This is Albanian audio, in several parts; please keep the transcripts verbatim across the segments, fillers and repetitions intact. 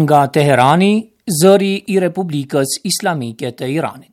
Nga Teherani, zëri I Republikës Islamike të Iranit.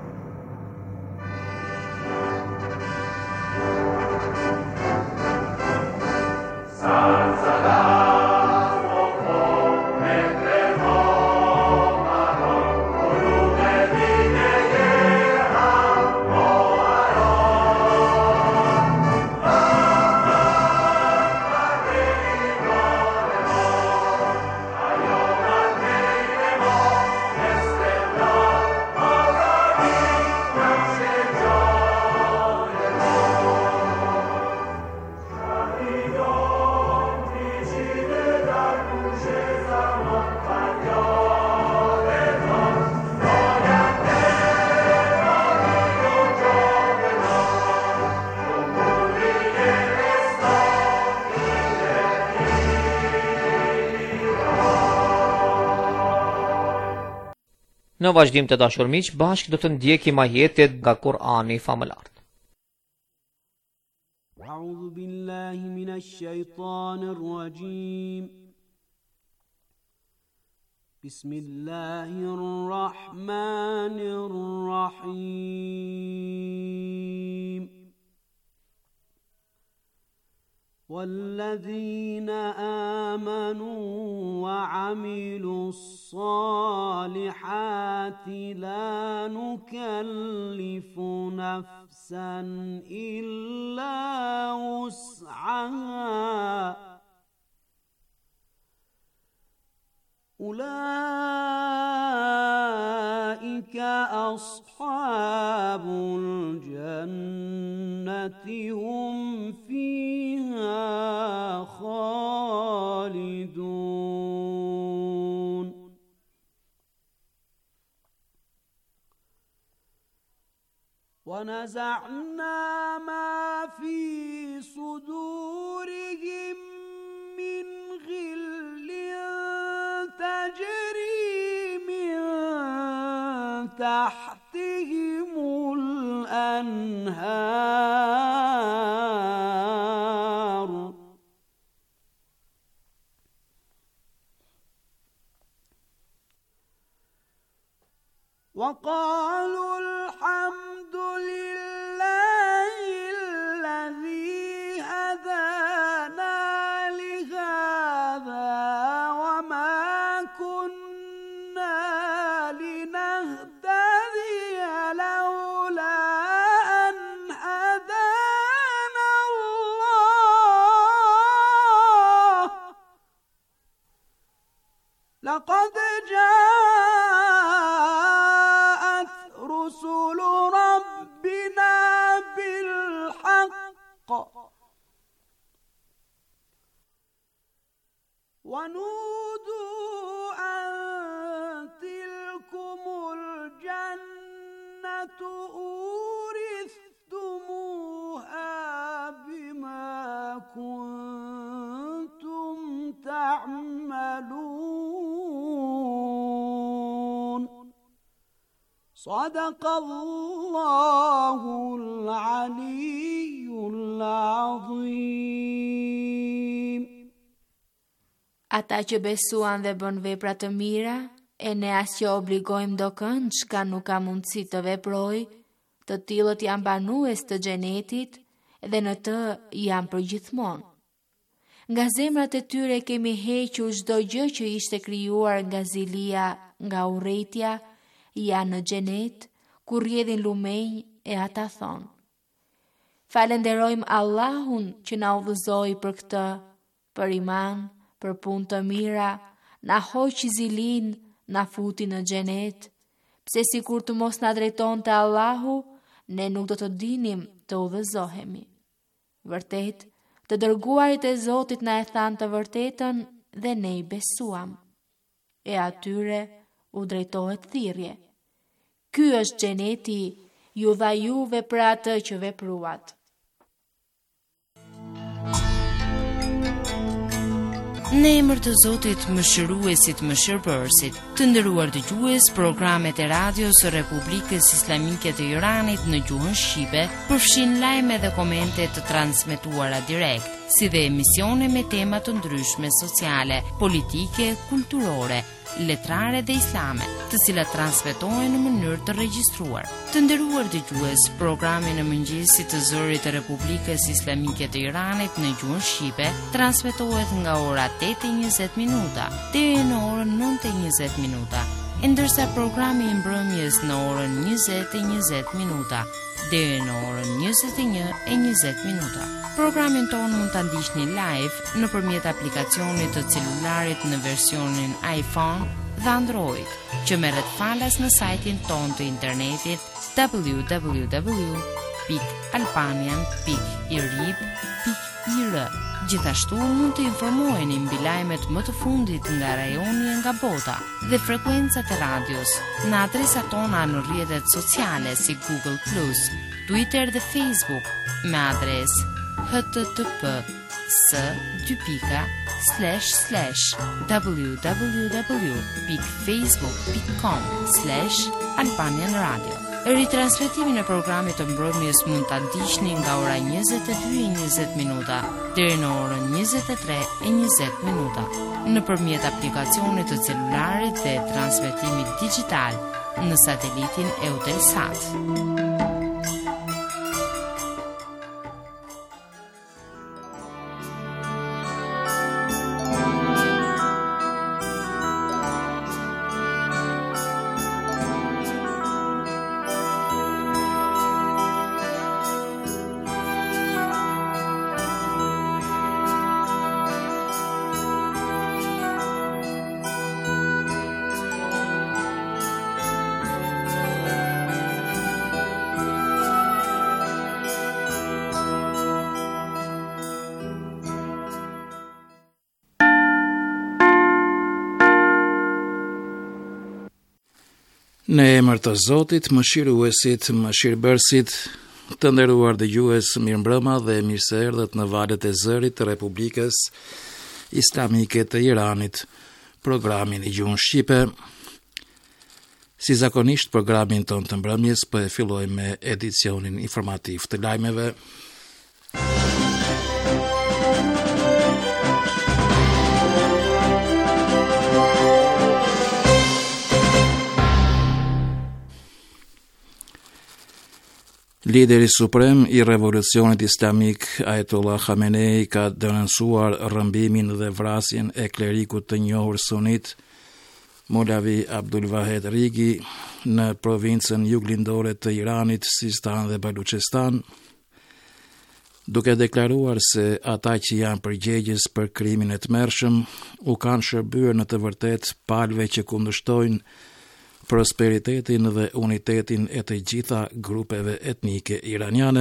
Në vazhdim të dashur miq, bashkë do të ndjekim ajetet nga Kur'ani famëlar. A'udhu billahi minash shaitanir rajim. Bismillahir rahmanir rahim. والذين آمنوا وعملوا الصالحات لا نكلف نفسا إلا وسعها أولئك أصحاب الجنة هم فيها خالدون ونزعنا ما في صدورهم من غل تجري من تحتهم الأنهار وقالوا الحمد لله الذي هدانا لهذا وما كنا لنهتدي لولا أن هدانا الله لقد جاءت رسل ربنا بالحق ونودوا أن تلكم الجنة أورثتموها بما كنتم تعملون صدق الله العلي العظيم. Ata që besuan dhe bën vepra të mira, e ne as që obligojmë do kënd çka nuk ka mundësi të veproj, të tillët janë banues të xhenetit dhe në të janë përgjithmonë. Nga zemrat e tyre kemi hequr çdo gjë që ishte krijuar nga zilia, nga urrëtia, janë në xhenet, ku rrjedhin lumenj e ata thonë: Falenderojmë Allahun që na udhëzoi për këtë, për iman, për punë të mira, na hoqi zilin, na futi në xhenet, pse sikur të mos na drejtonte Allahu, ne nuk do të dinim të udhëzohemi. Vërtet, të dërguarit e Zotit na e thanë të vërtetën dhe ne I besuam. E atyre u drejtohet thirrje. Ky është xheneti, ju dha juve për atë që vepruat. Në emër të Zotit Mëshiruesit Mëshirbërësit, të nderuar dëgjues, programet e radios së Republikës Islamike të Iranit në gjuhën shqipe përfshin lajme dhe komente të transmetuara direkt, si dhe emisione me tema të ndryshme sociale, politike, kulturore, letrare dhe islame, të cilat transmetohen në mënyrë të regjistruar. Të nderuar dëgjues, programi në mëngjesit të Zërit të Republikës Islamike të Iranit në gjuhën shqipe transmetohet nga ora tetë e njëzet minuta deri në orën nëntë e njëzet minuta, ndërsa programi i mbrëmjes në orën njëzet e njëzet minuta deri në orën njëzet e një e njëzet minuta. Programin tonë mund të ndiqni live nëpërmjet aplikacionit të celularit në versionin iPhone dhe Android, që merret falas në sajtin tonë të internetit w w w pikë albanian pikë irib pikë ir. Gjithashtu mund të informoheni mbi lajmet më të fundit nga rajoni e nga bota dhe frekuencat e radios në adresat tona në rrjetet sociale si Google plus, Twitter dhe Facebook me adresë h t t p s dy pika slash slash w w w pikë facebook pikë com slash albanian radio. Ritransmetimin e programit të mbrëmjes mund ta ndiqni nga ora njëzet e dy e njëzet minuta deri në orën njëzet e tre e njëzet minuta nëpërmjet aplikacionit të celularit dhe transmetimit digjital në satelitin Eutelsat. Në emër të Zotit, mëshiruesit, mëshirbërësit, të nderuar dëgjues, mirëmbrëma dhe mirë se erdhët në valët e Zërit të Republikës Islamike të Iranit, programin i gjuhën shqipe. Si zakonisht, programin tonë të mbrëmjes po e fillojmë me edicionin informativ të lajmeve. Lideri suprem i revolucionit islamik Ayatollah Khamenei ka denoncuar rrëmbimin dhe vrasjen e klerikut të njohur sunit Molavi Abdul Vahed Rigi në provincën juglindore të Iranit, Sistan dhe Baluchistan, duke deklaruar se ata që janë përgjegjës për krimin e tmerrshëm u kanë shërbyer në të vërtetë palëve që kundërshtojnë prosperitetin dhe unitetin e të gjitha grupeve etnike iraniane.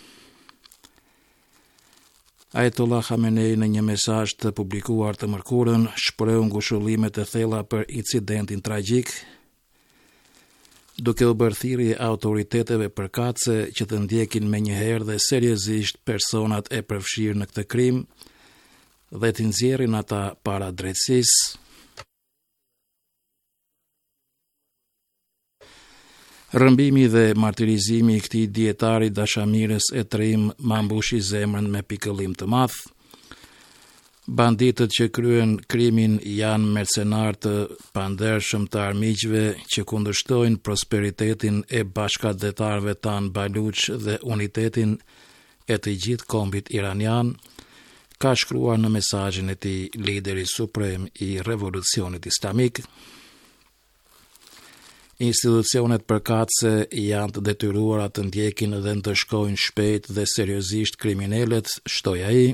Ayatollah Khamenei në një mesazh të publikuar të mërkurën shpreu ngushëllime të thella për incidentin tragjik, duke u bërë thirrje autoriteteve përkatëse që të ndjekin menjëherë dhe seriozisht personat e përfshirë në këtë krim dhe të nxjerrin ata para drejtësisë. Rrëmbimi dhe martirizimi i këtij dietari dashamirës e trim ma mbushi zemrën me pikëllim të madh. Banditët që kryen krimin janë mercenar të pandershëm të armiqve që kundërshtojnë prosperitetin e bashkëdhetarëve tanë baluç dhe unitetin e të gjithë kombit iranian, ka shkruar në mesazhin e tij lideri suprem i revolucionit islamik. Institucionet përkatëse janë të detyruara të ndjekin dhe të shkojnë shpejt dhe seriozisht kriminalet, shtoi ai.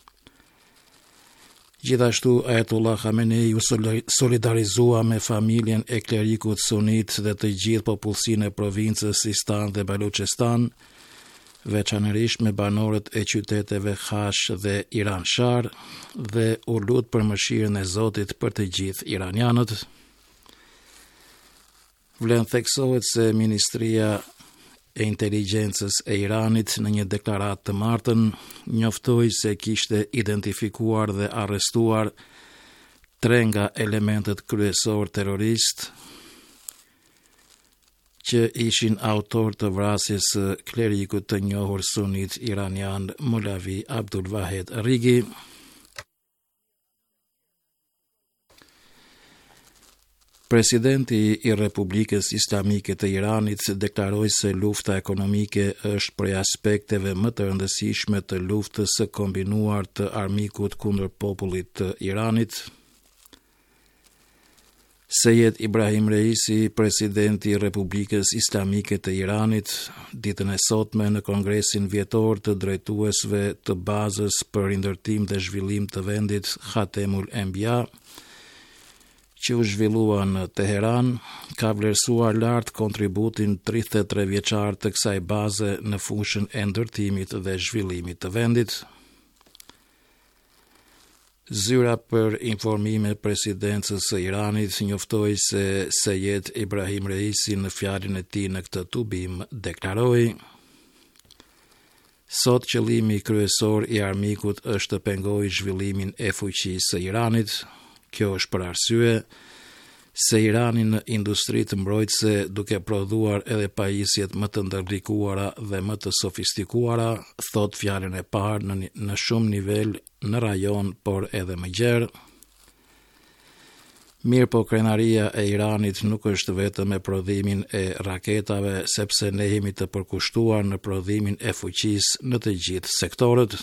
Gjithashtu, Ayatollah Khamenei u solidarizua me familjen e klerikut sunit dhe të gjithë popullsinë e provincës Sistan dhe Baluchistan, veçanërisht me banorët e qyteteve Khash dhe Iranshar, dhe u lut për mëshirën e Zotit për të gjithë iranianët. Vlen theksohet se Ministria e Inteligjencës e Iranit në një deklaratë të martën njoftoi se kishte identifikuar dhe arrestuar tre nga elementet kryesor terrorist që ishin autor të vrasjes së klerikut të njohur sunit iranian Molavi Abdul Vahed Rigi. Presidenti i Republikës Islamike të Iranit deklaroi se lufta ekonomike është prej aspekteve më të rëndësishme të luftës së kombinuar të armikut kundër popullit të Iranit. Sejed Ibrahim Reisi, presidenti i Republikës Islamike të Iranit, ditën e sotme në Kongresin Vjetor të drejtuesve të bazës për rindërtim dhe zhvillim të vendit Khatemul Enbiya, që u zhvillua në Teheran, ka vlerësuar lart kontributin tridhjetë e tre vjeçar të kësaj baze në fushën e ndërtimit dhe zhvillimit të vendit. Zyra për informime presidencës së Iranit njoftoi se Sejed Ibrahim Reisi në fjalën e tij në këtë tubim deklaroi: Sot qëllimi kryesor i armikut është të pengojë zhvillimin e fuqisë së Iranit. Kjo është për arsye se Irani në industritë mbrojtëse, duke prodhuar edhe pajisjet më të ndërlikuara dhe më të sofistikuara, thot fjalën e parë në, në shumë nivel në rajon, por edhe më gjerë. Mirë po krenaria e Iranit nuk është vetëm me prodhimin e raketave, sepse ne jemi të përkushtuar në prodhimin e fuqisë në të gjithë sektorët.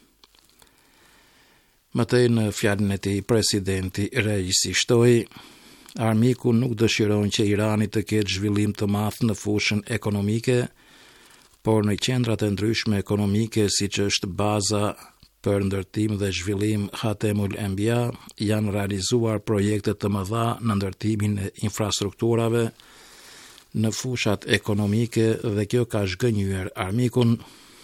Mëtej në fjalën e tij presidenti Reisi shtoi: Armiku nuk dëshiron që Irani të ketë zhvillim të madh në fushën ekonomike, por në qendrat e ndryshme ekonomike, siç është baza për ndërtim dhe zhvillim Khatemul Enbiya, janë realizuar projekte të mëdha në ndërtimin e infrastrukturave në fushat ekonomike dhe kjo ka zhgënjyer armikun.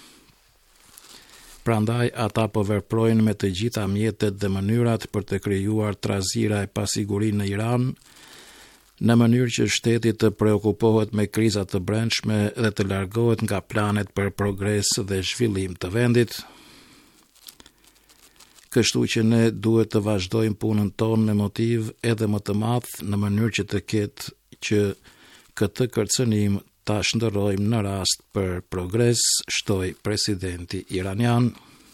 Prandaj ata po veprojnë me të gjitha mjetet dhe mënyrat për të krijuar trazira e pasigurinë në Iran, në mënyrë që shteti të preokupohet me krizat të brendshme dhe të largohet nga planet për progres dhe zhvillim të vendit. Kështu që ne duhet të vazhdojmë punën tonë me motiv edhe më të madh në mënyrë që të ketë që këtë kërcënim ta shndërrojmë në rast për progres, shtoi presidenti iranian.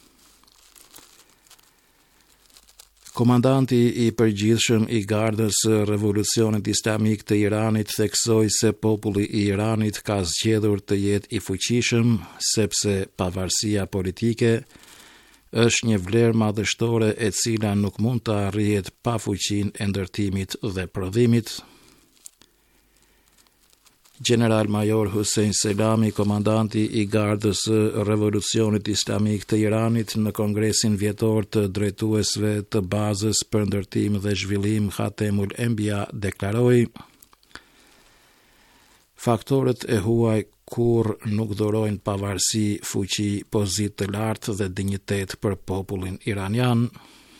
Komandanti i përgjithshëm i Gardës së Revolucionit Islamik të Iranit theksoi se populli i Iranit ka zgjedhur të jetë i fuqishëm, sepse pavarësia politike është një vlerë madhështore e cila nuk mund të arrihet pa fuqinë e ndërtimit dhe prodhimit. General Major Hussein Selami, komandanti i Gardës së Revolucionit Islamik të Iranit, në Kongresin Vjetor të drejtuesve të bazës për ndërtim dhe zhvillim Khatemul Enbiya deklaroi: Faktorët e huaj kur nuk dhurojnë pavarësi, fuqi, pozitë të lartë dhe dinjitet për popullin iranian.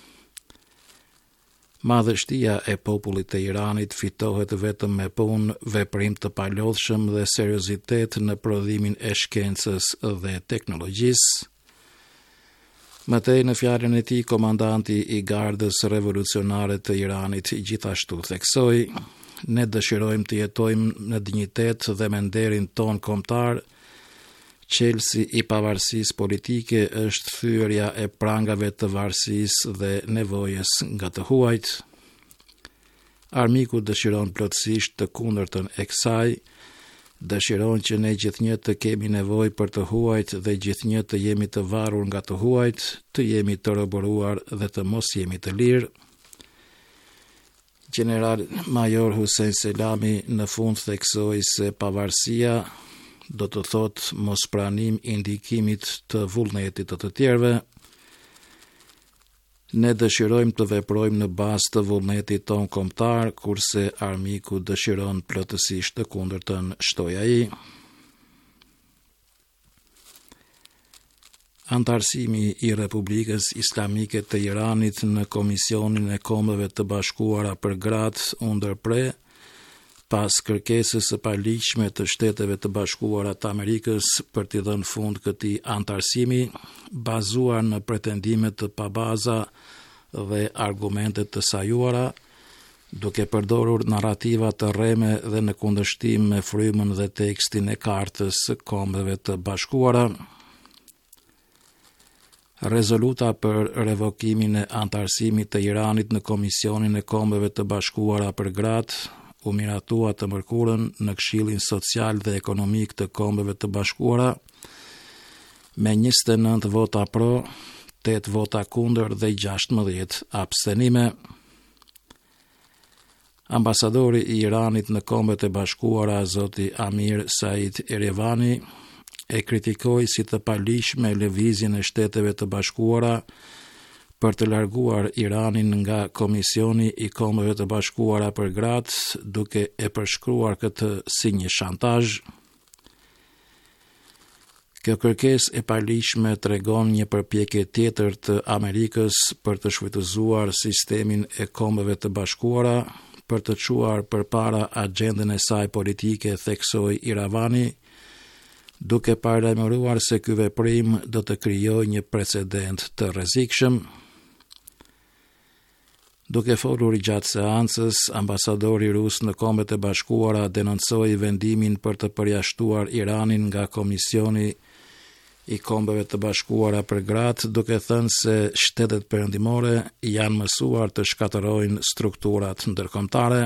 Madhështia e popullit të Iranit fitohet vetëm me punë, veprim të palodhshëm dhe seriozitet në prodhimin e shkencës dhe teknologjisë. Mëtej në fjalën e tij, komandanti i Gardës Revolucionare të Iranit gjithashtu theksoi: Ne dëshirojmë të jetojmë në dinjitet dhe me nderin ton kombëtar. Qelsi i pavarësisë politike është thyerja e prangave të varësisë dhe nevojës nga të huajt. Armiku dëshiron plotësisht të kundërtën e kësaj, dëshiron që ne gjithnjë të kemi nevojë për të huajt dhe gjithnjë të jemi të varur nga të huajt, të jemi të roboruar dhe të mos jemi të lirë. General Major Hussein Selami në fund theksoi se pavarësia do të thot mos pranim i ndikimit të vullnetit të të tjerëve. Ne dëshirojmë të veprojmë në bazë të vullnetit ton kombëtar, kurse armiku dëshiron plotësisht të kundërtën, shtoi ai. Antarësimi i Republikës Islamike të Iranit në Komisionin e Kombeve të Bashkuara për Gratë u ndërpre pas kërkesës së paligjshme të Shteteve të Bashkuara të Amerikës për t'i dhënë fund këtij antarësimi, bazuar në pretendime të pabaza dhe argumente të sajuara, duke përdorur narrativa të rreme dhe në kundërshtim me frymën dhe tekstin e Kartës së Kombeve të Bashkuara. Rezoluta për revokimin e antarësimit të Iranit në Komisionin e Kombeve të Bashkuara për Gratë u miratua të mërkurën në Këshillin Social dhe Ekonomik të Kombeve të Bashkuara me njëzet e nëntë vota pro, tetë vota kundër dhe gjashtëmbëdhjetë abstenime. Ambasadori i Iranit në Kombet e Bashkuara, zoti Amir Said Erevani, e kritikoi si të palishme lëvizjen e Shteteve të Bashkuara për të larguar Iranin nga Komisioni i Kombeve të Bashkuara për gratë, duke e përshkruar këtë si një shantazh. Kjo kërkesë e palishme tregon një përpjekje tjetër të Amerikës për të shfrytëzuar sistemin e Kombeve të Bashkuara për të çuar përpara agjendën e saj politike, theksoi Iravani, duke paralajmëruar se ky veprim do të krijojë një precedent të rrezikshëm. Duke folur gjatë seancës, ambasadori rus në Kombet e Bashkuara denoncoi vendimin për të përjashtuar Iranin nga Komisioni i Kombeve të Bashkuara për gratë, duke thënë se shtetet perëndimore janë mësuar të shkatërrojnë strukturat ndërkombëtare.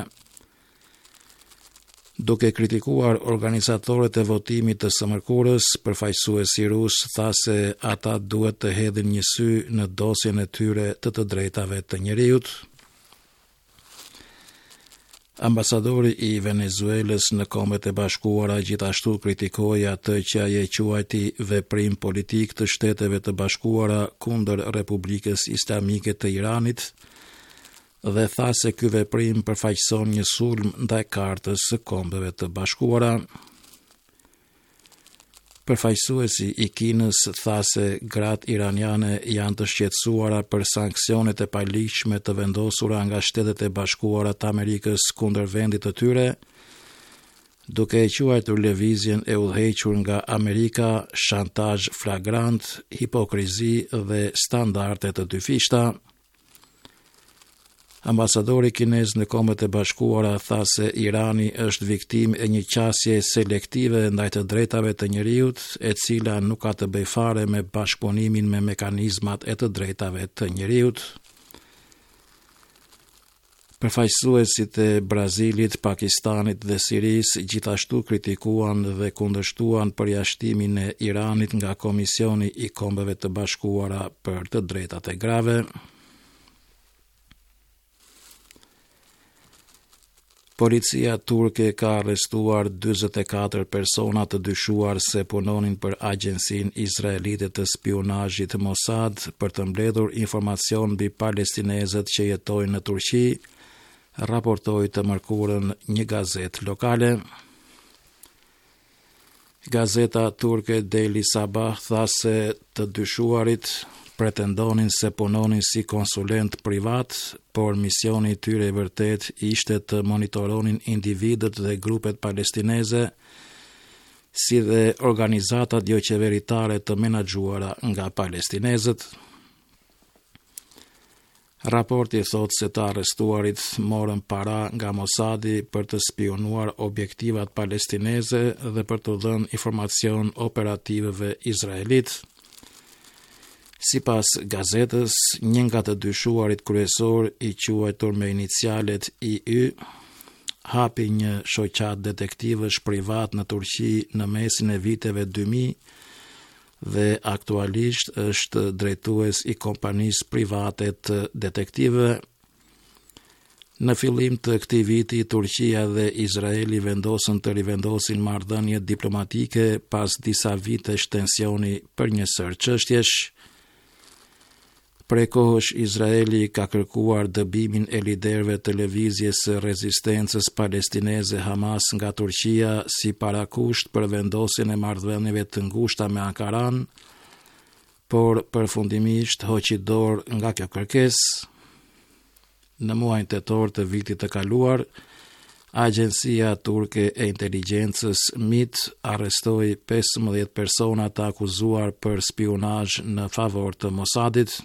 Duke kritikuar organizatorët e votimit të së mërkurës, përfaqësuesi rus tha se ata duhet të hedhin një sy në dosjen e tyre të të drejtave të njerëzit. Ambasadori i Venezuelës në Kombet e Bashkuara gjithashtu kritikoi atë që ai e quajti veprim politik të Shteteve të Bashkuara kundër Republikës Islamike të Iranit dhe tha se ky veprim përfaqëson një sulm ndaj Kartës së Kombeve të Bashkuara. Përfaqësuesi i Kinës tha se gratë iraniane janë të shqetësuara për sanksionet e palishme të vendosura nga Shtetet e Bashkuara të Amerikës kundër vendit të tyre, duke e quajtur lëvizjen e udhëhequr nga Amerika shantazh flagrant, hipokrizi dhe standarde të dyfishta. Ambasadori kinez në Kombet e Bashkuara tha se Irani është viktimë e një qasje selektive ndaj të drejtave të njerëzit, e cila nuk ka të bëjë fare me bashkëpunimin me mekanizmat e të drejtave të njerëzit. Përfaqësuesit e Brazilit, Pakistanit dhe Sirisë gjithashtu kritikuan dhe kundërshtuan përjashtimin e Iranit nga Komisioni i Kombeve të Bashkuara për të drejtat e grave. Policia turke ka arrestuar dyzet e katër persona të dyshuar se punonin për agjensinë izraelite të spionazhit Mossad për të mbledhur informacion mbi palestinezët që jetojnë në Turqi, raportoi të mërkurën një gazetë lokale. Gazeta turke Daily Sabah tha se të dyshuarit pretendonin se punonin si konsulent privat, por misioni i tyre i vërtet ishte të monitoronin individët dhe grupet palestineze, si dhe organizatat jo qeveritare të menaxhuara nga palestinezët. Raporti thot se të arrestuarit morën para nga Mossadi për të spionuar objektivat palestineze dhe për të dhënë informacion operativëve izraelit. Sipas gazetës, një nga të dyshuarit kryesor i quajtur me inicialet I Y hapi një shoqat detektivësh privat në Turqi në mesin e viteve dy mijë dhe aktualisht është drejtues i kompanisë private të detektivëve. Në fillim të këtij viti, Turqia dhe Izraeli vendosën të rivendosin marrëdhënie diplomatike pas disa vitesh tensioni për një sër çështjesh. Prej kohësh Izraeli ka kërkuar dëbimin e liderëve të lëvizjes së rezistencës palestineze Hamas nga Turqia si parakusht për vendosjen e marrëdhënieve të ngushta me Ankaran, por përfundimisht hoqi dorë nga kjo kërkesë. Në muajin tetor të vitit të kaluar, Agjencia turke e inteligjencës M I T arrestoi pesëmbëdhjetë persona të akuzuar për spionazh në favor të Mossadit.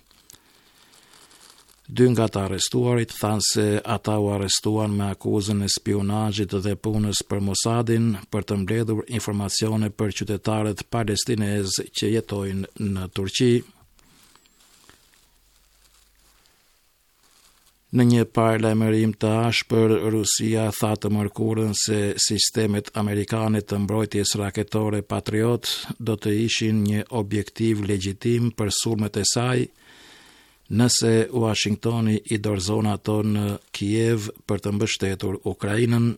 Dy nga të arrestuarit thanë se ata u arrestuan me akuzën e spionazhit dhe punës për Mossadin për të mbledhur informacione për qytetarët palestinezë që jetojnë në Turqi. Në një paralajmërim të ashpër, Rusia tha të mërkurën se sistemet amerikane të mbrojtjes raketore Patriot do të ishin një objektiv legjitim për sulmet e saj, nëse Washingtoni i dorëzon ato në Kiev për të mbështetur Ukrainën.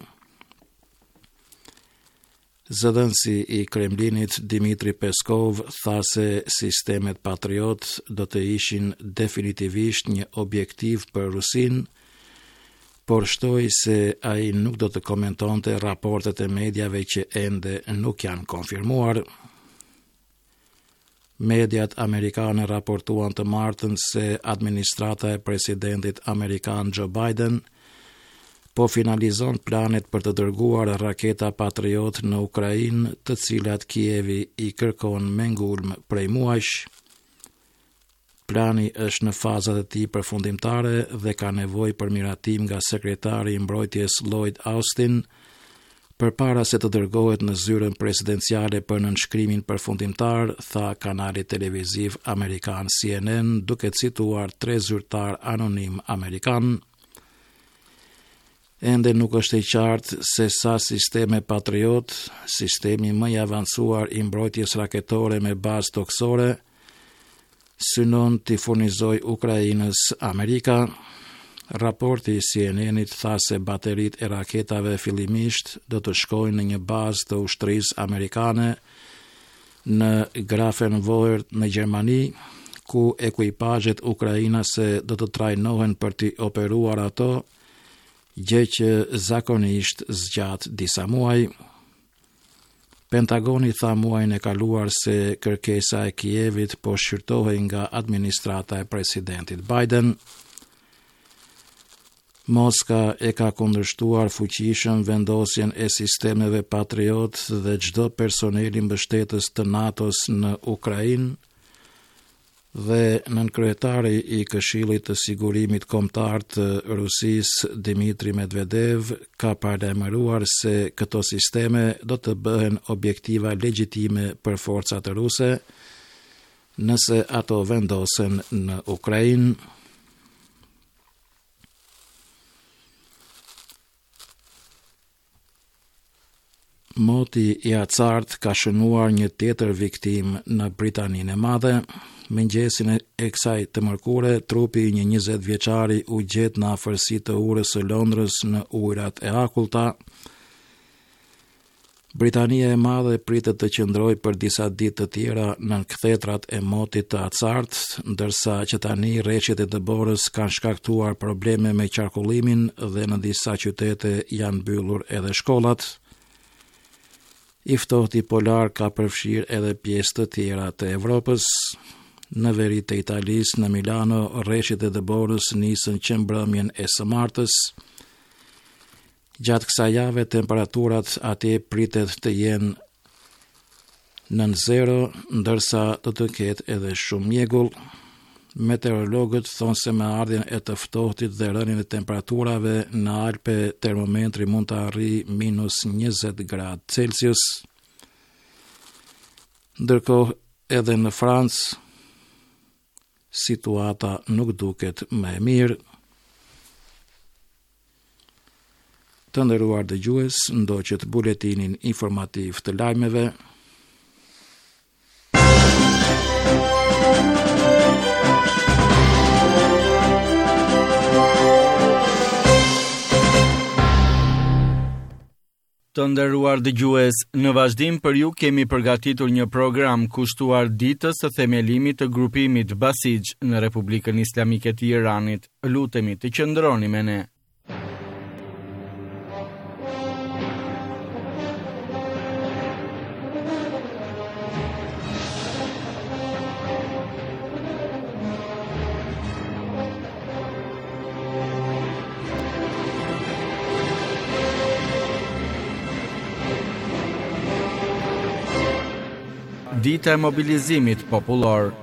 Zëdhënësi i Kremlinit Dmitri Peskov tha se sistemet Patriot do të ishin definitivisht një objektiv për Rusin, por shtoi se ai nuk do të komentonte raportet e mediave që ende nuk janë konfirmuar. Mediat amerikane raportuan të martën se administrata e presidentit amerikan Joe Biden po finalizon planet për të dërguar raketa Patriot në Ukrainë, të cilat Kievi i kërkon me ngulm prej muajsh. Plani është në fazat e tij përfundimtare dhe ka nevojë për miratim nga sekretari i mbrojtjes Lloyd Austin, përpara se të dërgohet në zyrën presidenciale për nënshkrimin përfundimtar, tha kanali televiziv amerikan C N N, duke cituar tre zyrtar anonim amerikan. Ende nuk është e qartë se sa sisteme Patriot, sistemi më i avancuar i mbrojtjes raketore me bazë toksore, synon t'i furnizoj Ukrainës Amerika. Raporti i C N N-it tha se bateritë e raketave fillimisht do të shkojnë në një bazë të ushtrisë amerikane në Grafenwohrt në Gjermani, ku ekuipazhet ukrainase do të trajnohen për t'i operuar ato, gjë që zakonisht zgjat disa muaj. Pentagoni tha muajin e kaluar se kërkesa e Kievit po shqyrtohej nga administrata e presidentit Biden. Moska e ka kundërshtuar fuqishëm vendosjen e sistemeve Patriot dhe çdo personeli mbështetës të NATO-s në Ukrainë, dhe nënkryetari i Këshillit të Sigurimit Kombëtar të Rusisë Dmitri Medvedev ka paralajmëruar se këto sisteme do të bëhen objektiva legjitime për forcat ruse nëse ato vendosen në Ukrainë. Moti i acart ka shënuar një tjetër viktim në Britaninë e Madhe. Mëngjesin e kësaj të mërkure, trupi i një njëzet vjeçari u gjet në afërsi të urës së Londrës në ujërat e akullta. Britania e Madhe pritet të qëndrojë për disa ditë të tjera nën kthetrat e motit të acartë, ndërsa që tani rreshtet e dëborës kanë shkaktuar probleme me qarkullimin dhe në disa qytete janë mbyllur edhe shkollat. I ftohti polar ka përfshirë edhe pjesë të tjera të Evropës. Në veri të Italisë, në Milano, rreshtet e dëborës nisën që mbrëmjen e së martës. Gjatë kësaj jave, temperaturat atje pritet të jenë nën zero, ndërsa do të ketë edhe shumë mjegull. Meteorologët thonë se me ardhjen e të ftohtit dhe rënien e temperaturave në Alpe, termometri mund të arrijë minus njëzet gradë Celsius. Ndërkohë edhe në Francë, situata nuk duket më e mirë. Të nderuar dëgjues, ndoqët buletinin informativ të lajmeve. Të nderuar dëgjues, në vazhdim për ju kemi përgatitur një program kushtuar ditës së themelimit të grupimit Basij në Republikën Islamike të Iranit. Lutemi të qëndroni me ne. Dita e mobilizimit popullor.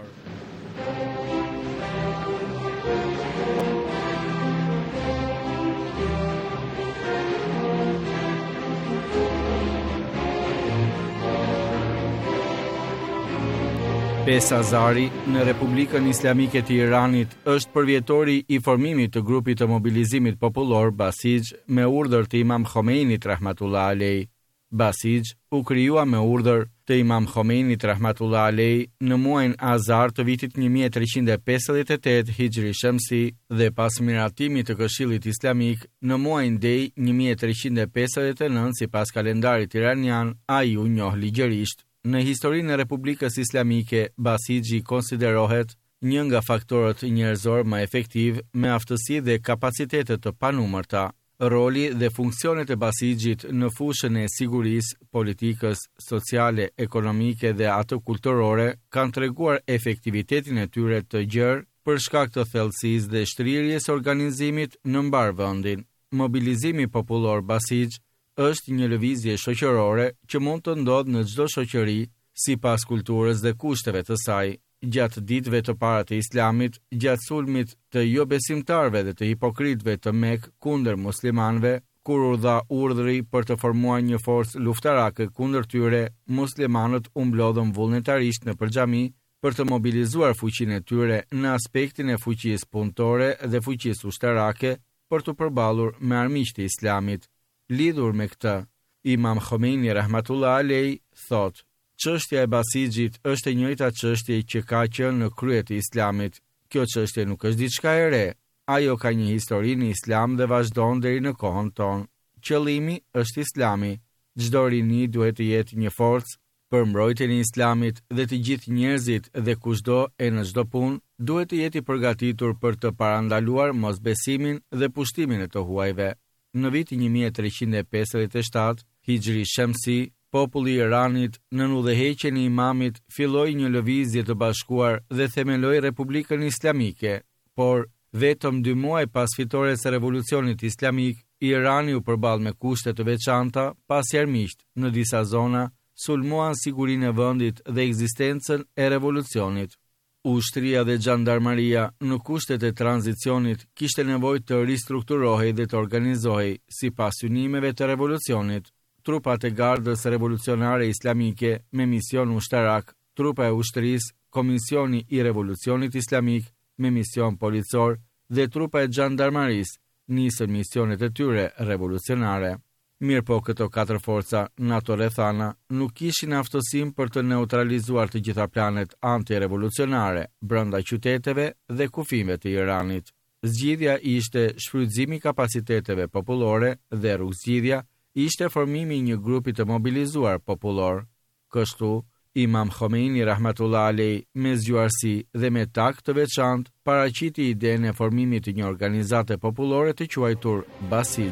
Pesazari në Republikën Islamike të Iranit është përvjetori i formimit të grupit të mobilizimit popullor Basij me urdhër të Imam Khomeinit rahmatullah alej. Basij u krijua me urdhër të Imam Khomeinit rahmatullah alej në muajin Azar të vitit një mijë e trecent e pesëdhjetë e tetë Hijri Shamsi dhe pas miratimit të Këshillit Islamik në muajin Dej një mijë e trecent e pesëdhjetë e nëntë sipas kalendarit iranian, ai u njoh ligjërisht. Në historinë e Republikës Islamike, Basiji konsiderohet një nga faktorët njerëzor më efektiv me aftësi dhe kapacitete të panumërta. Roli dhe funksionet e Basijit në fushën e sigurisë, politikës, sociale, ekonomike dhe ato kulturore kanë treguar efektivitetin e tyre të gjerë për shkak të thellësisë dhe shtrirjes organizimit në mbar vendin. Mobilizimi popullor Basij është një lëvizje shoqërore që mund të ndodhë në çdo shoqëri sipas kulturës dhe kushteve të saj. Gjatë ditëve të para të Islamit, gjatë sulmit të jo besimtarve dhe të hipokritëve të Mekë kundër muslimanëve, kur u dha urdhri për të formuar një forcë luftarake kundër tyre, muslimanët u mblodhën vullnetarisht nëpër xhami për të mobilizuar fuqinë e tyre në aspektin e fuqisë punëtore dhe fuqisë ushtarake për të përballur me armiqtë e Islamit. Lidhur me këtë, Imam Khomeini rahmatullah alej thot: çështja e Basijit është e njëjta çështje që ka qenë në krye të Islamit. Kjo çështje nuk është diçka e re. Ajo ka një histori në Islam dhe vazhdon deri në kohën tonë. Qëllimi është Islami. Çdo rini duhet të jetë një forcë për mbrojtjen e Islamit dhe të gjithë njerëzit dhe kushdo e në çdo punë duhet të jetë i përgatitur për të parandaluar mosbesimin dhe pushtimin e të huajve. Në vitin një mijë e trecent e pesëdhjetë e shtatë, Hijri Shamsi, populli i Iranit në udhëheqjen e imamit filloi një lëvizje të bashkuar dhe themeloi Republikën Islamike, por vetëm dy muaj pas fitores së revolucionit islamik, Irani u përball me kushte të veçanta pasi armiqt në disa zona sulmuan sigurinë e vendit dhe ekzistencën e revolucionit. Ushtria dhe xhandarmaria në kushtet e tranzicionit kishte nevojë të ristrukturohej dhe të organizohej sipas synimeve të revolucionit. Trupat e gardës revolucionare islamike me mision ushtarak, trupa e ushtrisë, komisioni i revolucionit islamik me mision policor dhe trupa e xhandarmarisë nisën misionet e tyre revolucionare. Mirë po këto katër forca NATO rrethana nuk kishin aftësinë për të neutralizuar të gjitha planet anti-revolucionare brenda qyteteve dhe kufijve të Iranit. Zgjidhja ishte shfrytëzimi i kapaciteteve popullore dhe rrugëzgjidhja ishte formimi i një grupi të mobilizuar popullor. Kështu, Imam Khomeini rahmatullah alej me zgjuarsi dhe me takt të veçantë paraqiti idenë e formimit të një organizate popullore të quajtur Basij.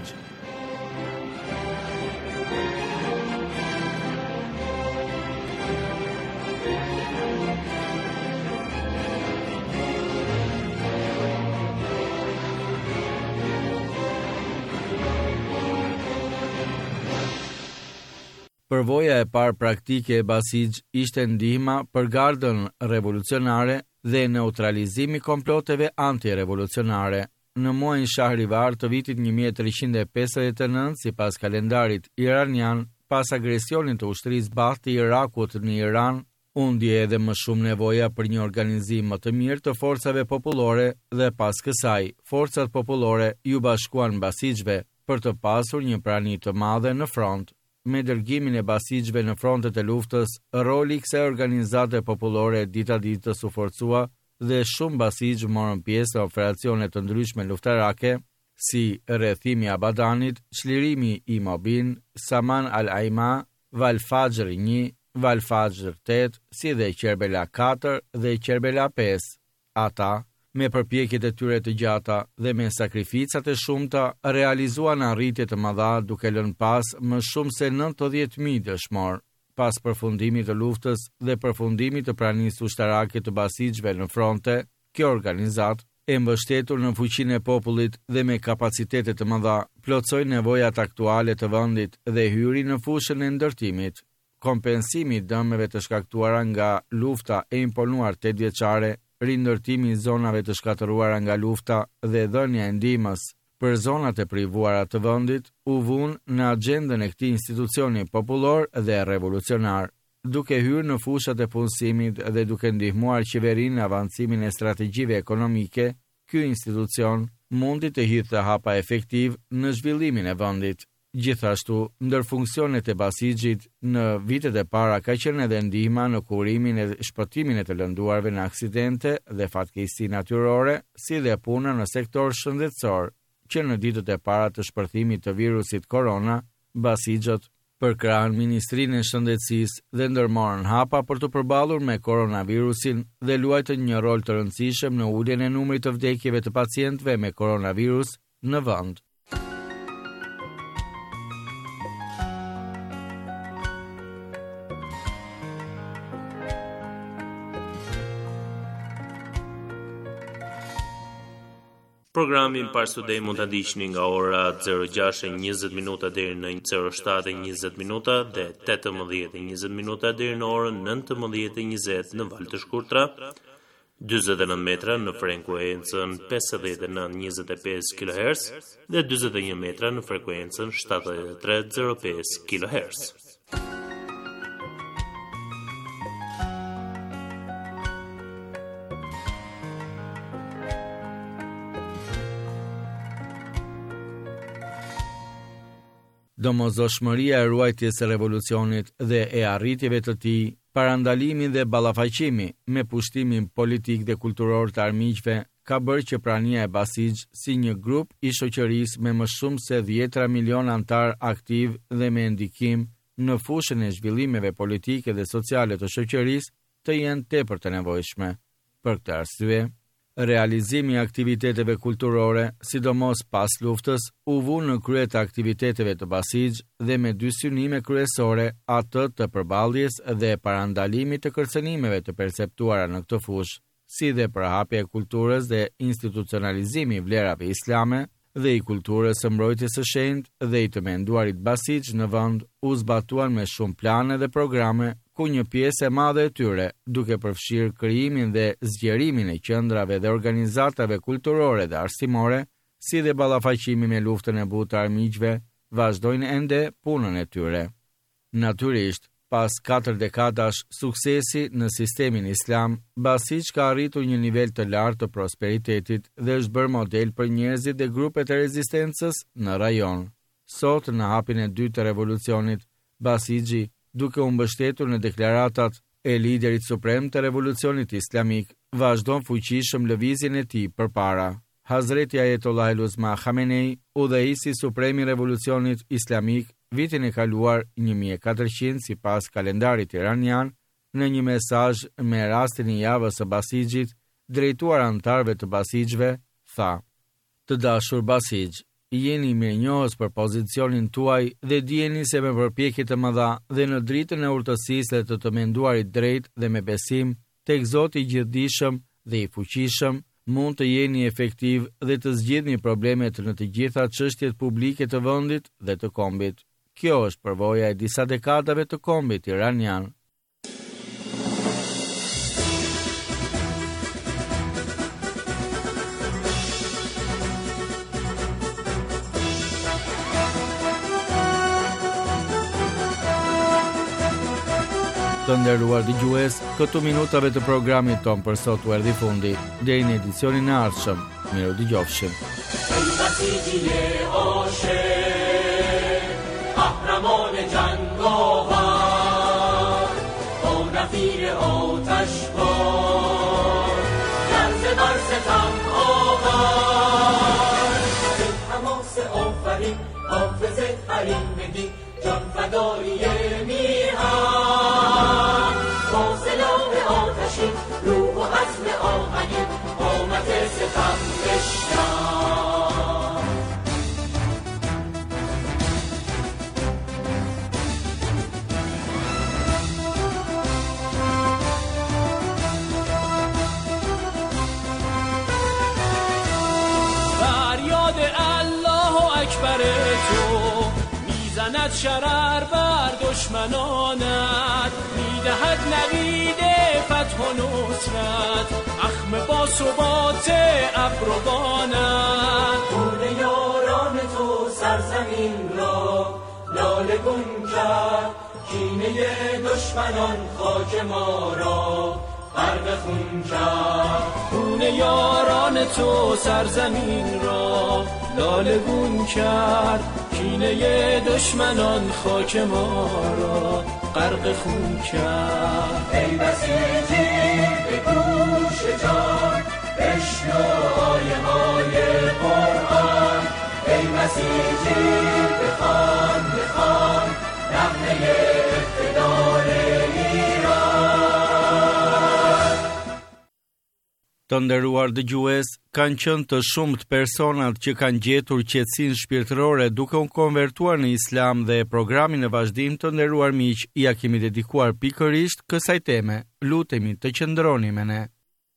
Përvoja e parë praktike e Basij ishte ndihma për gardën revolucionare dhe neutralizimi komploteve anti-revolucionare. Në muajin Shahrivar të vitit një mijë e trecent e pesëdhjetë e nëntë, sipas kalendarit iranian, pas agresionit të ushtrisë Baath të Irakut në Iran, u ndje edhe më shumë nevoja për një organizim më të mirë të forcave popullore dhe pas kësaj, forcat popullore ju bashkuan Basijve për të pasur një prani të madhe në front. Me dërgimin e Basijve në frontet e luftës, roli i kësaj organizate popullore dita ditës u forcua dhe shumë Basij morën pjesë në operacione të ndryshme luftarake, si rrethimi i Abadanit, çlirimi i Mobin, Saman al-Aima, Val-Fajr një, Val-Fajr tetë, si dhe Kerbela katër dhe Kerbela pesë. Ata, me përpjekjet e tyre të gjata dhe me sakrificat e shumta, realizuan arritje të mëdha duke lënë pas më shumë se nëntëdhjetë mijë dëshmor. Pas përfundimit të luftës dhe përfundimit të pranisë ushtarake të Basijve në fronte, kjo organizat, e mbështetur në fuqinë e popullit dhe me kapacitete të mëdha, plotësoi nevojat aktuale të vendit dhe hyri në fushën e ndërtimit. Kompensimi i dëmeve të shkaktuara nga lufta e imponuar tetëvjeçare, rindërtimi i zonave të shkatëruara nga lufta dhe dhënia e ndihmës për zonat e privuara të vendit u vun në agjendën e këtij institucioni popullor dhe revolucionar. duke hyrë në fushat e punësimit dhe duke ndihmuar qeverinë në avancimin e strategjive ekonomike, ky institucion mundi të hidhte hapa efektiv në zhvillimin e vendit. Gjithashtu, ndër funksionet e Basixhit në vitet e para ka qenë edhe ndihma në kurimin e shpëtimin e të lënduarve në aksidente dhe fatkeqësi natyrore, si dhe puna në sektor shëndetësor, që në ditët e para të shpërthimit të virusit korona, Basixhët përkrahen Ministrinë e Shëndetësisë dhe ndërmorën hapa për të përballur me koronavirusin dhe luajtën një rol të rëndësishëm në uljen e numrit të vdekjeve të pacientëve me koronavirus në vend. Programin Parstudej mund ta ndiqni nga ora zero gjashtë e njëzet minuta deri në zero shtatë e njëzet minuta dhe tetëmbëdhjetë e njëzet minuta deri në orën nëntëmbëdhjetë e njëzet në valë të shkurtra, dyzet e nëntë metra në frekuencën pesëdhjetë e nëntë njëzet e pesë kilohertz dhe dyzet e një metra në frekuencën shtatëdhjetë e tre zero pesë kilohertz. Domosdoshmëria e ruajtjes së revolucionit dhe e arritjeve të tij, parandalimi dhe ballafaqimi me pushtimin politik dhe kulturor të armiqve ka bërë që prania e Basixh si një grup i shoqërisë me më shumë se dhjetra milion antar aktiv dhe me ndikim në fushën e zhvillimeve politike dhe sociale të shoqërisë të jenë tepër të nevojshme. Për këtë arsye, realizimi i aktiviteteve kulturore, sidomos pas luftës, u vu në krye të aktiviteteve të Basixh dhe me dy synime kryesore, atë të përballjes dhe parandalimit të kërcënimeve të perceptuara në këtë fushë, si dhe përhapja e kulturës dhe institucionalizimi i vlerave islame dhe i kulturës së mbrojtjes së shenjtë dhe i të menduarit Basixh në vend u zbatuan me shumë plane dhe programe, ku një pjesë e madhe e tyre, duke përfshirë krijimin dhe zgjerimin e qendrave dhe organizatave kulturore dhe arsimore, si dhe ballafaqimin me luftën e butë të armiqve, vazhdojnë ende punën e tyre. Natyrisht, pas katër dekadash suksesi në sistemin islam, Basixh ka arritur një nivel të lartë të prosperitetit dhe është bërë model për njerëzit dhe grupet e rezistencës në rajon. Sot, në hapin e dytë të revolucionit, Basixhi, duke u mbështetur në deklaratat e liderit suprem të revolucionit islamik, vazhdon fuqishëm lëvizjen e tij përpara. Hazreti Ayatollah El-Uzma Khamenei, udhëheqësi suprem i revolucionit islamik, vitin e kaluar një mijë e katërqind sipas kalendarit iranian, në një mesazh me rastin e javës së Basixhit, drejtuar antarëve të Basixhve, tha: "Të dashur Basixh, jeni mirënjohës për pozicionin tuaj dhe dijeni se me përpjekje të mëdha dhe në dritën e urtësisë dhe të të menduarit drejt dhe me besim tek Zoti i gjithdijshëm dhe i fuqishëm, mund të jeni efektiv dhe të zgjidhni problemet në të gjitha çështjet publike të vendit dhe të kombit. Kjo është përvoja e disa dekadave të kombit iranian." Të nderuar dëgjues, këtu minutave të programit ton për sot u erdhi fundi. Deri në edicionin e ardhshëm, miru dëgjofshim. جان فدای میهن با سلاح آتشین روح و عزم آهنین قامت ستم بشکن. فریاد الله اکبر تو میزند شرر بر دشمنانت، میدهد نوید فتح و نصرت، اخم با ثبات ابروانت. خون یاران تو سرزمین را لاله گون کرد، کینه دشمنان خاک ما را غرق خون کرد. خون یاران تو سرزمین را لاله‌گون کرد. کینه دشمنان خاک ما را غرق خون کرد. ای بسیجی به گوش جان بشنو آیه های قرآن. ای بسیجی بخوان بخوان نغمه اقتدار ایران. Të nderuar dëgjues, kanë qenë të shumt personat që kanë gjetur qetësinë shpirtërore duke u konvertuar në Islam dhe programin në vazhdim të nderuar miq ja kemi dedikuar pikërisht kësaj teme. Lutemi të qëndroni me ne.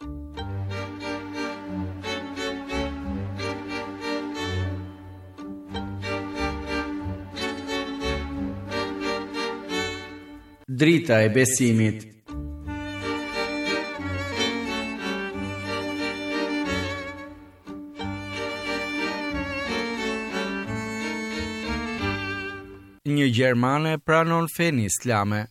Drita e besimit. Një gjermane pranon fenë islame.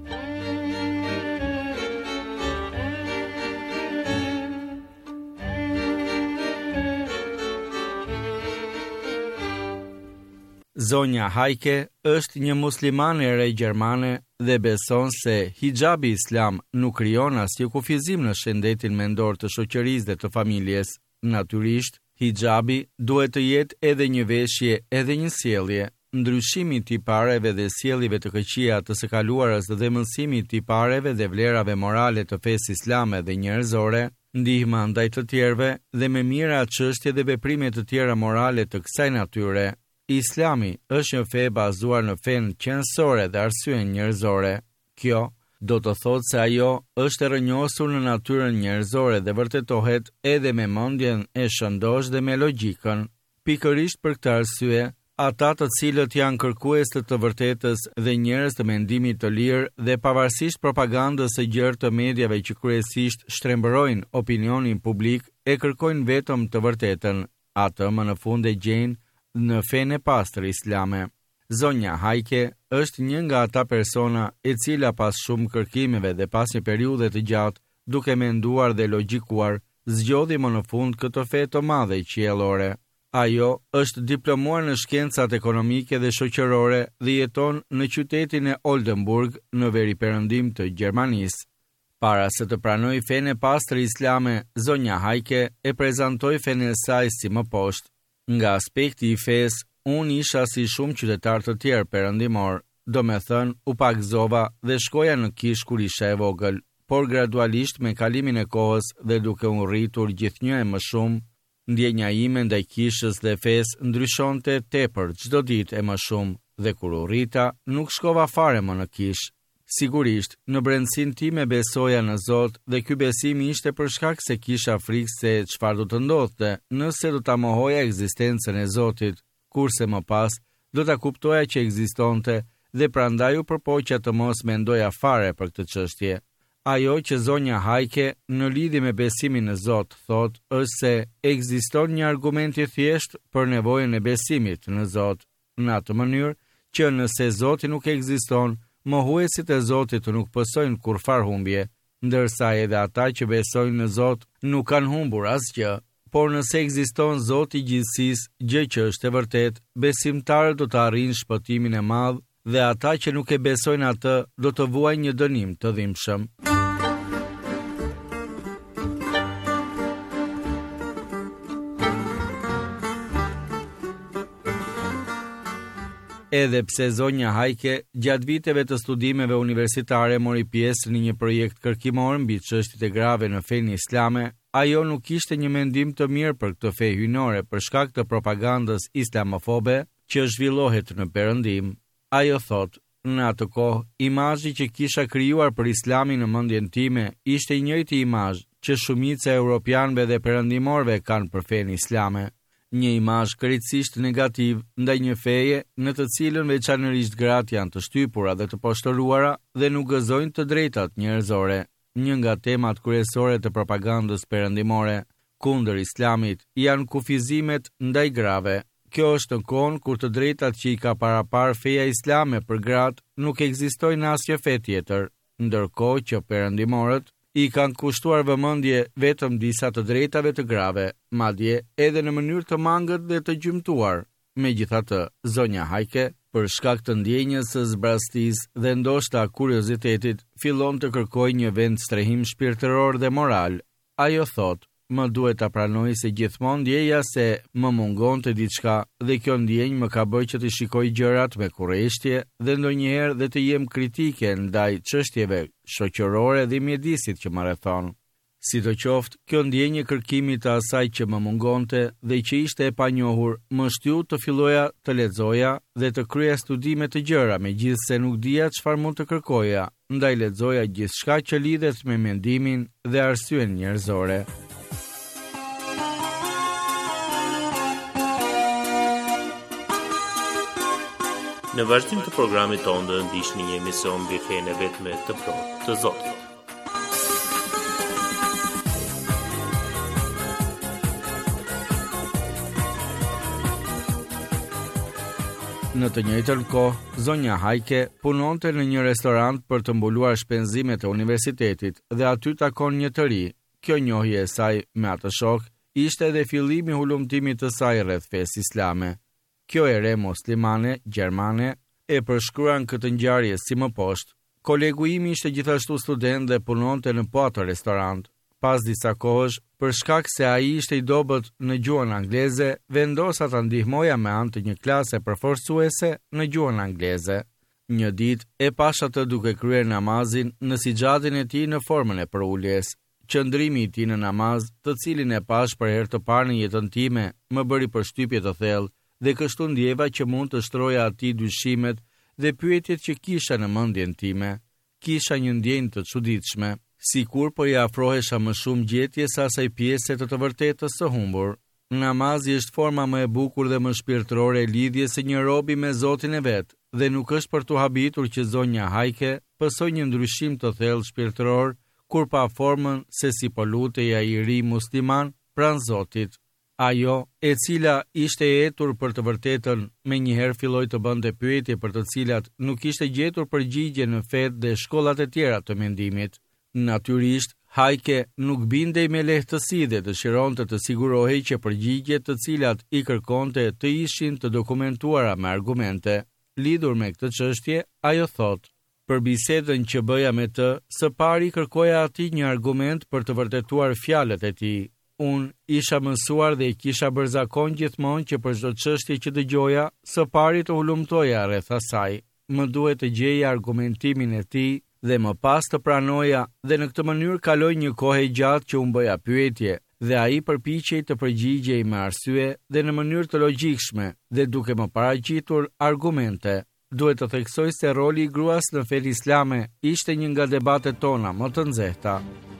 Zonja Hajke është një muslimane e re gjermane dhe beson se hijabi islam nuk krijon asnjë kufizim në shëndetin mendor të shoqërisë dhe të familjes. Natyrisht, hijabi duhet të jetë edhe një veshje, edhe një sjellje. Ndryshimi i tipareve dhe sjelljeve të këqija të së kaluarës dhe mësimi i tipareve dhe vlerave morale të fesë islame dhe njerëzore, ndihma ndaj të tjerëve dhe me mira çështje dhe veprime të tjera morale të kësaj natyre. Islami është një fe bazuar në fenë qendrore dhe arsyen njerëzore. Kjo do të thotë se ajo është e rrënjosur në natyrën njerëzore dhe vërtetohet edhe me mendjen e shëndosh dhe me logjikën. Pikërisht për këtë arsye, ata të cilët janë kërkues të të vërtetës dhe njerëz të mendimit të lirë dhe pavarësisht propagandës së gjerë të mediave që kryesisht shtrembërojnë opinionin publik, e kërkojnë vetëm të vërtetën. Atë më në fund e gjejnë në fenë e pastër islame. Zonja Hajke është një nga ata persona e cila pas shumë kërkimeve dhe pas një periudhe të gjatë, duke menduar dhe logjikuar, zgjodhi më në fund këtë fe të madhe qiellore. Ajo është diplomuar në shkencat ekonomike dhe shoqërore dhe jeton në qytetin e Oldenburg në veriperëndim të Gjermanisë. Para se të pranoj fenë e pastër islame, zonja Hajke e prezantoi fenë e saj si më poshtë. Nga aspekti i fesë, unë isha si shumë qytetar të tjerë perëndimor, do me thënë u pagëzova dhe shkoja në kish kur isha e vogël, por gradualisht me kalimin e kohës dhe duke u rritur gjithnjë e më shumë, ndjenja ime ndaj kishës dhe fesë ndryshonte tepër çdo ditë e më shumë, dhe kur u rrita, nuk shkova fare më në kish. Sigurisht, në brendësinë time besoja në Zot dhe ky besim ishte për shkak se kisha frikë se çfarë do të ndodhte nëse do ta mohoja ekzistencën e Zotit, kurse më pas do ta kuptoja që ekzistonte dhe prandaj u përpoqja të mos mendoja fare për këtë çështje. Ajo që zonja Hajke në lidhje me besimin në Zot thot është se ekziston një argument i thjesht për nevojën e besimit në Zot, në atë mënyrë që nëse Zoti nuk ekziston, mohuesit e Zotit nuk pësojnë kurfar humbje, ndërsa edhe ata që besojnë në Zot nuk kanë humbur asgjë. Por nëse ekziston Zoti i gjithësisë, gjë që është e vërtet, besimtarët do të arrijnë shpëtimin e madh dhe ata që nuk e besojnë atë do të vuajnë një dënim të dhimbshëm. Edhe pse zonja Hajke gjatë viteve të studimeve universitare mori pjesë në një projekt kërkimor mbi çështjet e grave në fenë islame, ajo nuk kishte një mendim të mirë për këtë fe hyjnore për shkak të propagandës islamofobe që zhvillohet në Perëndim. Ajo thot, në atë kohë, imazhi që kisha krijuar për Islamin në mendjen time ishte i njëjti imazh që shumica e europianëve dhe perëndimorëve kanë për fenë islame. Një imazh krejtësisht negativ ndaj një feje në të cilën veçanërisht gratë janë të shtypura dhe të poshtëruara dhe nuk gëzojnë të drejtat njerëzore. Një nga temat kryesore të propagandës perëndimore kundër Islamit janë kufizimet ndaj grave. Kjo është në kohë kur të drejtat që i ka parapar feja islame për gratë nuk ekzistojnë asnjë fe tjetër, ndërkohë që perëndimorët i kanë kushtuar vëmendje vetëm disa të drejtave të grave, madje edhe në mënyrë të mangët dhe të gjymtuar. Megjithatë, zonja Hajke, për shkak të ndjenjës së zbrastisë dhe ndoshta kuriozitetit, fillon të kërkojë një vend strehim shpirtëror dhe moral. Ajo thotë: "Më duhet ta pranoj se gjithmonë ndjeja se më mungon të diçka dhe kjo ndjenjë më ka bërë që të shikoj gjërat me kurreshtje dhe ndonjëherë dhe të jem kritike ndaj çështjeve shoqërore dhe mjedisit që më rrethon. Sidoqoftë, kjo ndjenjë kërkimi të asaj që më mungonte dhe që ishte e panjohur, më shtyu të filloja të lexoja dhe të kryeja studime të gjëra, megjithse nuk dija çfarë mund të kërkoja, ndaj lexoja gjithçka që lidhet me mendimin dhe arsyen njerëzore." Në vazhdim të programit tonë do ndiqni një emision mbi fenë vetme të plotë të Zotit. Në të njëjtën kohë, zonja Hajke punonte në një restorant për të mbuluar shpenzimet e universitetit dhe aty takon një të ri. Kjo njohje e saj me atë shok ishte edhe fillimi i hulumtimit të saj rreth fesë islame. Kjo e re muslimane, gjermane, e përshkruan këtë ngjarje si më poshtë. Kolegu im ishte gjithashtu student dhe punonte në po atë restorant. Pas disa kohësh, për shkak se ai ishte i dobët në gjuhën angleze, vendosa ta ndihmoja me anë të një klase përforcuese në gjuhën angleze. Një ditë e pash atë duke kryer namazin në sixhadin e tij në formën e përuljes. Qëndrimi i tij në namaz, të cilin e pash për herë të parë në jetën time, më bëri përshtypje të thellë dhe kështu ndjeva që mund të shtroja atij dyshimet dhe pyetjet që kisha në mendjen time. Kisha një ndjenjë të çuditshme, sikur po i afrohesha më shumë gjetjes së asaj pjese të të vërtetës së humbur. Namazi është forma më e bukur dhe më shpirtërore e lidhjes së një robi me Zotin e vet, dhe nuk është për të habitur që zonja Hajke pësoi një ndryshim të thellë shpirtëror kur pa formën se si po lutej ai i ri musliman pranë Zotit. Ajo, e cila ishte e etur për të vërtetën, menjëherë filloi të bënte pyetje për të cilat nuk ishte gjetur përgjigje në fetë dhe shkollat e tjera të mendimit. Natyrisht, Hajke nuk bindej me lehtësi dhe dëshironte të sigurohej që përgjigjet të cilat i kërkonte të ishin të dokumentuara me argumente. Lidhur me këtë çështje, ajo thotë: "Për bisedën që bëja me të, së pari kërkoja atij një argument për të vërtetuar fjalët e tij. Unë isha mësuar dhe i kisha bërë zakon gjithmonë që për çdo çështje që dëgjoja, së pari të hulumtoja rreth asaj. Më duhet të gjeja argumentimin e tij dhe më pas të pranoja, dhe në këtë mënyrë kaloi një kohë e gjatë që unë bëja pyetje dhe ai përpiqej të përgjigjej me arsye dhe në mënyrë të logjikshme dhe duke më paraqitur argumente. Duhet të theksoj se roli i gruas në fenë islame ishte një nga debatet tona më të nxehta."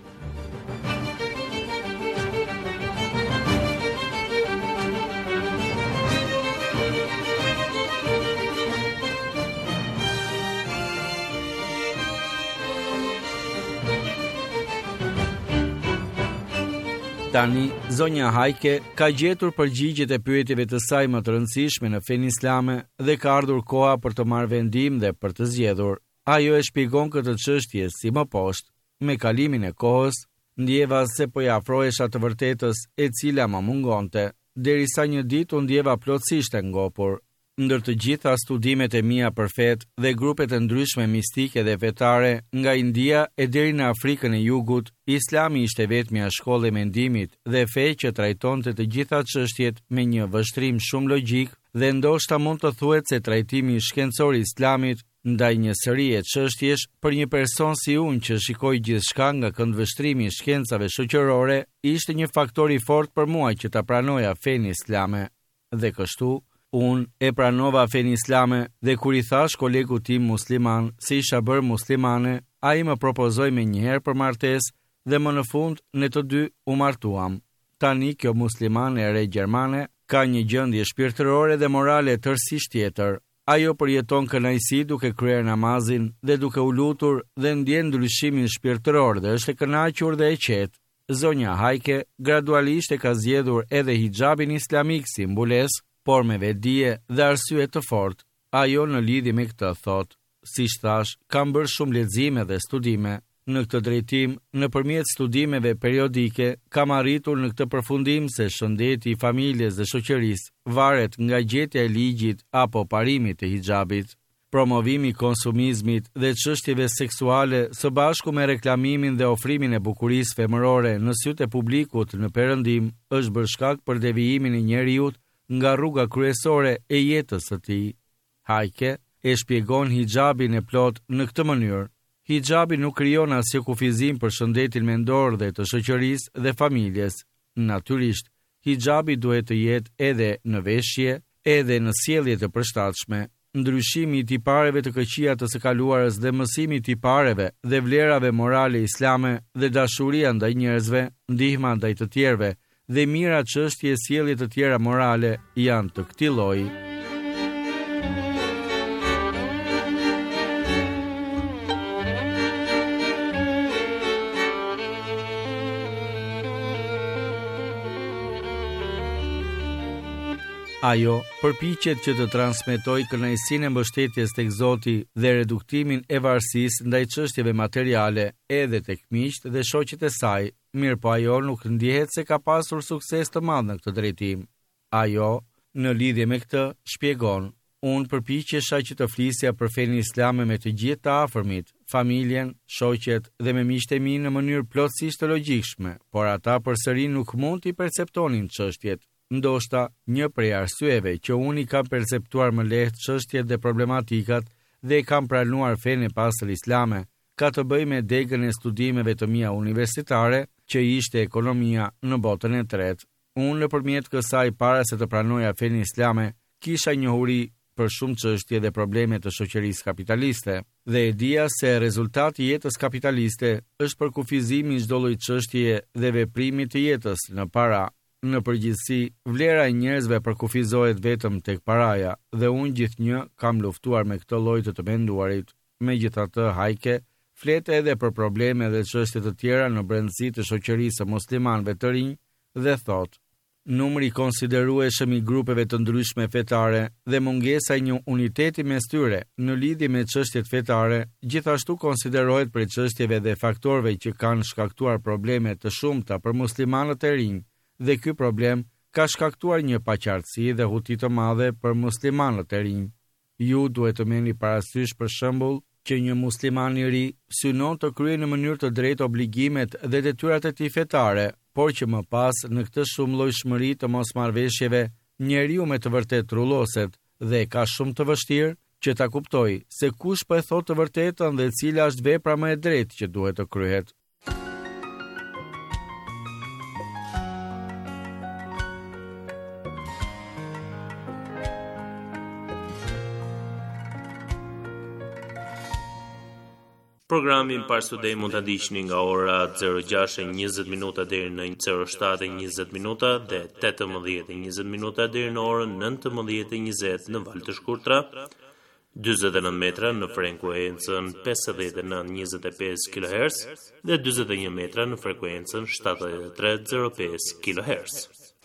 Tani, zonja Hajke ka gjetur përgjigjet e pyetjeve të saj më të rëndësishme në fenë islame dhe ka ardhur koha për të marrë vendim dhe për të zgjedhur. Ajo e shpjegon këtë çështje si më poshtë: "Me kalimin e kohës, ndjeva se po i afrohesha të vërtetës e cila më mungonte, derisa një ditë u ndjeva plotësisht e ngopur. Ndër të gjitha studimet e mia për fetë dhe grupet e ndryshme mistike dhe fetare, nga India e deri në Afrikën e Jugut, Islami ishte vetmja shkollë e mendimit dhe fe që trajtonte të gjitha çështjet me një vështrim shumë logjik dhe ndoshta mund të thuhet se trajtimi shkencor i Islamit ndaj një sëri e çështjesh për një person si unë që shikoi gjithçka nga këndvështrimi i shkencave shoqërore, ishte një faktor i fortë për mua që ta pranoja fenë islame. Dhe kështu unë e pranova fenë islame dhe kur i thash kolegut tim musliman se isha bërë muslimane, ai më propozoi me njëherë për martesë dhe më në fund ne të dy u martuam. Tani kjo muslimane e re gjermane ka një gjendje shpirtërore dhe morale tërësisht tjetër. Ajo përjeton kënaqësi duke kryer namazin dhe duke u lutur dhe ndjen ndryshimin shpirtëror dhe është e kënaqur dhe e qetë. Zonja Hajke gradualisht e ka zgjedhur edhe hijabin islamik si mbulesë, por me vetdije dhe arsye të fortë. Ajo në lidhje me këtë thotë, siç thash, kam bërë shumë lexime dhe studime. Në këtë drejtim, nëpërmjet studimeve periodike, kam arritur në këtë përfundim se shëndeti i familjes dhe shoqërisë varet nga gjetja e ligjit apo parimit të hijabit. Promovimi i konsumizmit dhe çështjeve seksuale së bashku me reklamimin dhe ofrimin e bukurisë femërore në sytë e publikut në Perëndim është bërë shkak për devijimin e njeriut nga rruga kryesore e jetës së tij. Hajke e shpjegon hijabin e plot në këtë mënyrë. Hijabi nuk krijon asnjë kufizim për shëndetin mendor dhe të shoqërisë dhe familjes. Natyrisht, hijabi duhet të jetë edhe në veshje, edhe në sjellje të përshtatshme. Ndryshimi i tipareve të këqija të së kaluarës dhe mësimi i tipareve dhe vlerave morale islame dhe dashuria ndaj njerëzve, ndihma ndaj të tjerëve dhe mira çështje sjellje të tjera morale janë të këtij lloji. Ajo përpiqet që të transmetoj kënaqësinë e mbështetjes tek Zoti dhe reduktimin e varësisë ndaj çështjeve materiale edhe tek miqtë dhe shoqet e saj, mirëpo ajo nuk ndihet se ka pasur sukses të madh në këtë drejtim. Ajo, në lidhje me këtë, shpjegon: unë përpiqesha që të flisja për fenë islame me të gjithë të afërmit, familjen, shoqet dhe me miqtë e mi në mënyrë plotësisht të logjikshme, por ata përsëri nuk mund t'i perceptonin çështjet. Ndoshta, një prej arsyeve që unë i kam perceptuar më lehtë çështjet dhe problematikat dhe i kam pranuar fenë e pastër islame, ka të bëjë me degën e studimeve të mia universitare, që ishte ekonomia në botën e tretë. Unë nëpërmjet kësaj, para se të pranoja fenë islame, kisha njohuri për shumë çështje dhe probleme të shoqërisë kapitaliste, dhe e dija se rezultati i jetës kapitaliste është përkufizimi i çdo lloji çështjeje dhe veprimi të jetës në para. Në përgjithësi, vlera e njerëzve përkufizohet vetëm tek paraja dhe unë gjithnjë kam luftuar me këtë lloj të të menduarit. Megjithatë, Hajke flet edhe për probleme dhe çështje të tjera në brendësi të shoqërisë së muslimanëve të rinj dhe thotë: numri i konsiderueshëm i grupeve të ndryshme fetare dhe mungesa e një uniteti mes tyre në lidhje me çështjet fetare gjithashtu konsiderohet prej çështjeve dhe faktorëve që kanë shkaktuar probleme të shumta për muslimanët e rinj. Dhe ky problem ka shkaktuar një paqartësi dhe huti të madhe për muslimanët e rinj. Ju duhet të merrni parasysh për shembull që një musliman i ri synon të kryejë në mënyrë të drejtë obligimet dhe detyrat e tij fetare, por që më pas në këtë shumëllojshmëri të mosmarrveshjeve, njeriu me të vërtetë trulloset dhe ka shumë të vështirë që ta kuptojë se kush po e thotë të vërtetën dhe cila është vepra më e drejtë që duhet të kryhet. Programin Pars Today mund ta ndiqni nga ora zero gjashtë e njëzet minuta deri në zero shtatë e njëzet minuta dhe tetëmbëdhjetë e njëzet minuta deri në orën nëntëmbëdhjetë e njëzet në valë të shkurtra, dyzet e nëntë metra në frekuencën pesëdhjetë e nëntë njëzet e pesë kilohertz dhe dyzet e një metra në frekuencën shtatëdhjetë e tre zero pesë kilohertz.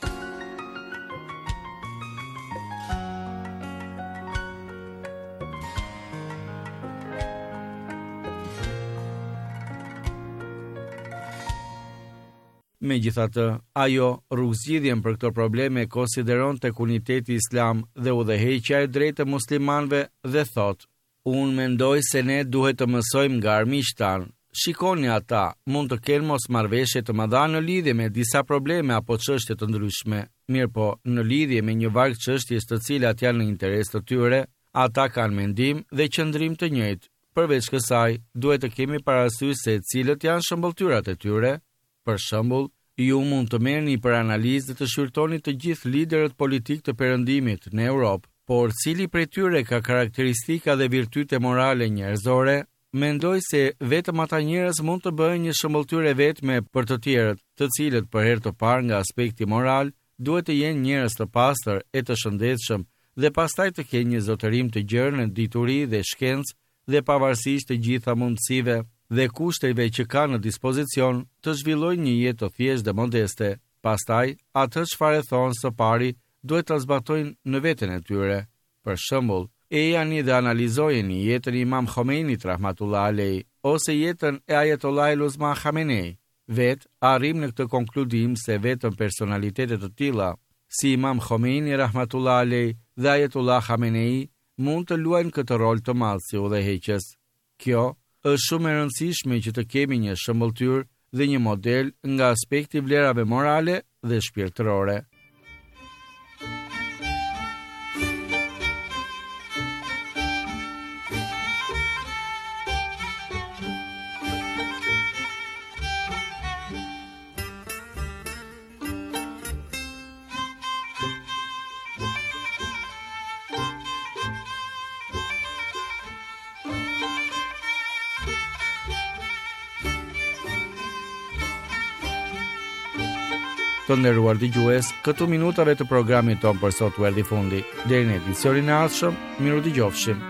Megjithatë, ajo rrugëzgjidhjen për këto probleme konsideron tek uniteti islam dhe udhëheqja e drejtë e muslimanëve dhe thotë: unë mendoj se ne duhet të mësojmë nga armiqtë tanë. Shikoni ata, mund të kenë mosmarrveshje të mëdha në lidhje me disa probleme apo çështje të ndryshme, mirëpo në lidhje me një varg çështjes të cilat janë në interes të tyre, ata kanë mendim dhe qëndrim të njëjtë. Përveç kësaj, duhet të kemi parasysh se cilët janë shëmbulltyrat e tyre. Për shembull, ju mund të merrni për analizë dhe të shqyrtoni të gjithë liderët politik të Perëndimit në Europë, por cili prej tyre ka karakteristika dhe virtyte morale njerëzore? Mendoj se vetëm ata njerëz mund të bëjnë një shëmbulltyrë vetme për të tjerët, të cilët për herë të parë nga aspekti moral duhet të jenë njerëz të pastër e të shëndetshëm dhe pastaj të kenë një zotërim të gjerë në dituri dhe shkencë dhe pavarësisht të gjitha mundësive dhe kushteve që ka në dispozicion të zhvillojnë një jetë të thjeshtë dhe modeste. Pastaj, atë çfarë thonë së pari, duhet ta zbatojnë në veten e tyre. Për shembull, e janë dhe analizojeni jetën e Imam Khomeinit rahmatullah alej ose jetën e Ayatollah Osman Khamenei. Vet arrim në këtë konkludim se vetëm personalitetet të tilla si Imam Khomeini rahmatullah alej dhe Ayatollah Khamenei mund të luajnë këtë rol të madh si udhëheqës. Kjo është shumë e rëndësishme që të kemi një shëmbulltyr dhe një model nga aspekti vlerave morale dhe shpirtërore. Të nderuar dëgjues, këtu minutave të programit ton për sot u erdhi fundi. Deri në edicionin e ardhshëm, miru dëgjofshim.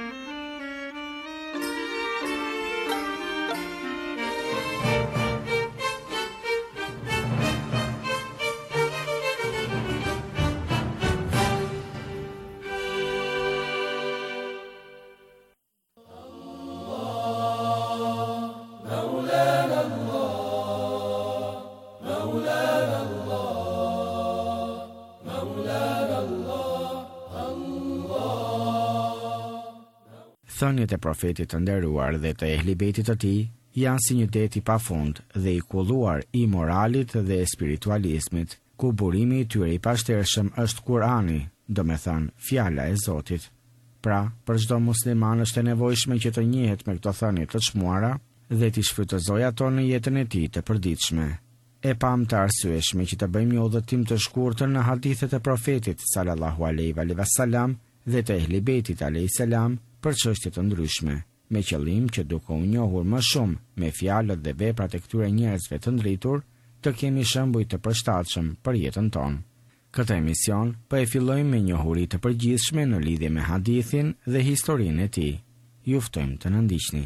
Thënjet e profetit të nderuar dhe të ehlibetit të tij janë si një det i pafund dhe i kulluar i moralit dhe spiritualizmit, ku burimi i tyre i pashtershëm është Kurani, do me thënë fjala e Zotit. Pra, për çdo musliman është e nevojshme që të njihet me këto thënie të çmuara dhe t'i shfrytëzojë ato në jetën e tij të përditshme. E pam të arsyeshme që të bëjmë një udhëtim të shkurtër në hadithet e profetit sallallahu alaihi wasallam dhe të ehlibetit alaihi salam për çështje të ndryshme, me qëllim që duke u njohur më shumë me fjalët dhe veprat e këtyre njerëzve të ndritur, të kemi shembuj të përshtatshëm për jetën tonë. Këtë emision po e fillojmë me njohuri të përgjithshme në lidhje me hadithin dhe historinë e tij. Ju ftojmë të na ndiqni.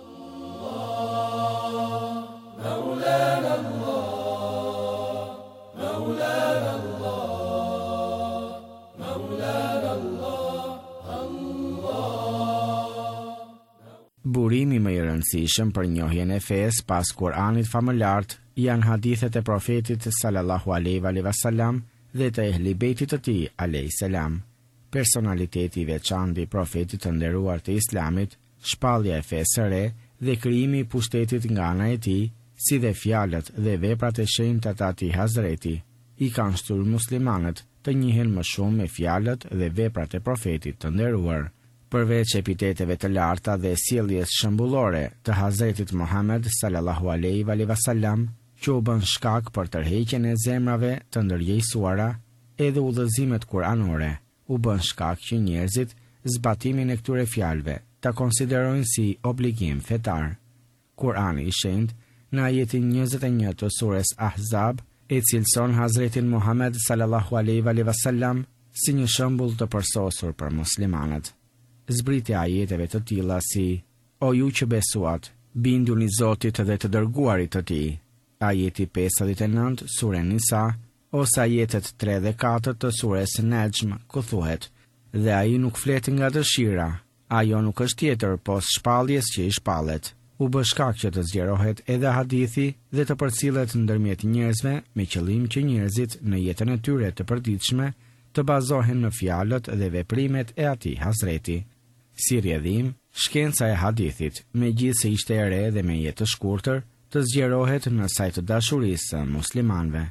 Burimi më i rëndësishëm për njohjen e fesë pas Kuranit famëlart janë hadithet e profetit sallallahu alaihi wasallam dhe të ehlibetit të tij alayhis salam. Personaliteti i veçantë i profetit të nderuar të Islamit, shpallja e fesë së re dhe krijimi i pushtetit nga ana e tij, si dhe fjalët dhe veprat e shenjta të atij Hazreti, i kanë shtyrë muslimanët të njihen më shumë me fjalët dhe veprat e profetit të nderuar. Përveç epiteteve të larta dhe sjelljes shembullore të Hazretit Muhammed sallallahu alaihi wasallam, që u bën shkak për tërheqjen e zemrave të ndërgjegjësuara, edhe udhëzimet kuranore u bën shkak që njerëzit zbatimin e këtyre fjalëve ta konsiderojnë si obligim fetar. Kurani i shenjtë në ajetin njëzet e një të surës Ahzab e cilëson Hazretin Muhammed sallallahu alaihi wasallam si një shembull të përsosur për muslimanët. Zbritja ajeteve të tilla si: O ju që besuat, binduni Zotit dhe të dërguarit të tij. Ajeti pesëdhjetë e nëntë, sure Nisa, ose ajetet tre dhe katër të surës Nejm, ku thuhet: Dhe ai nuk flet nga dëshira, ajo nuk është tjetër pos shpalljes që i shpallet. U bë shkak që të zgjerohet edhe hadithi dhe të përcillet ndërmjet njerëzve me qëllim që njerëzit në jetën e tyre të përditshme të bazohen në fjalët dhe veprimet e atij Hazreti. Si rjedhim, shkenca e hadithit, megjithse ishte e re dhe me jetë të shkurtër, të zgjerohet në saj të dashurisë së muslimanëve.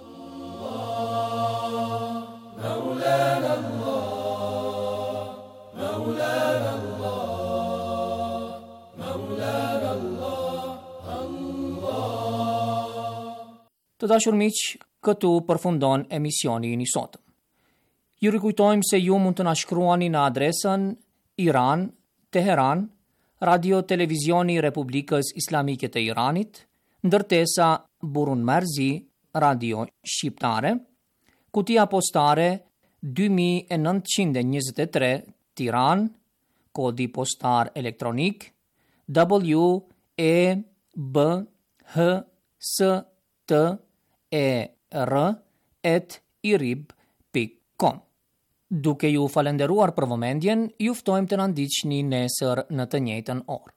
Të dashur miq, këtu përfundon emisioni i sotëm. Ju rikujtojmë se ju mund të na shkruani në adresën Iran, Teheran, Radio Televizioni Republikës Islamike të Iranit, ndërtesa Burun Marzi, Radio Shqiptare, kutia postare dy mijë e nëntëqind e njëzet e tre, Tiran, kodi postar elektronik W E B H S T E R at irib com. Duke ju falenderuar për vëmendjen, ju ftojmë të na ndiqni nesër në të njëjtën orë.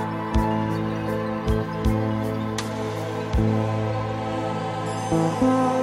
Thank you.